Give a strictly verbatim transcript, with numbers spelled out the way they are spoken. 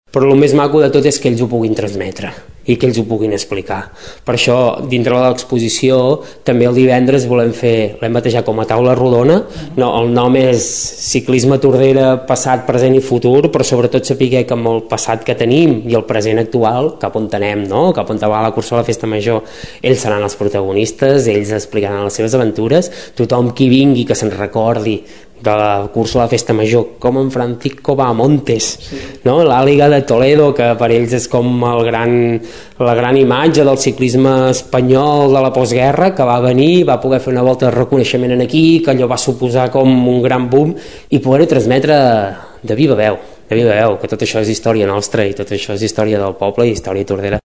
Però el més maco de tot és que ells ho puguin transmetre i que ells ho puguin explicar. Per això, dintre de l'exposició, també el divendres volem fer, l'hem batejat com a taula rodona, no, el nom és Ciclisme Tordera, passat, present i futur, però sobretot saber que amb el passat que tenim i el present actual, cap on anem, no? Cap on va la cursa a la Festa Major, ells seran els protagonistes, ells explicaran les seves aventures, tothom qui vingui que se'n recordi de la cursa a la Festa Major, com en Francisco Bahamontes, sí. No? L'Àliga de Toledo, que per ells és com el gran, la gran imatge del ciclisme espanyol de la postguerra, que va venir, va poder fer una volta de reconeixement aquí, que allò va suposar com un gran boom, i poder-ho transmetre de viva veu, de viva veu, que tot això és història nostra i tot això és història del poble i història tordera.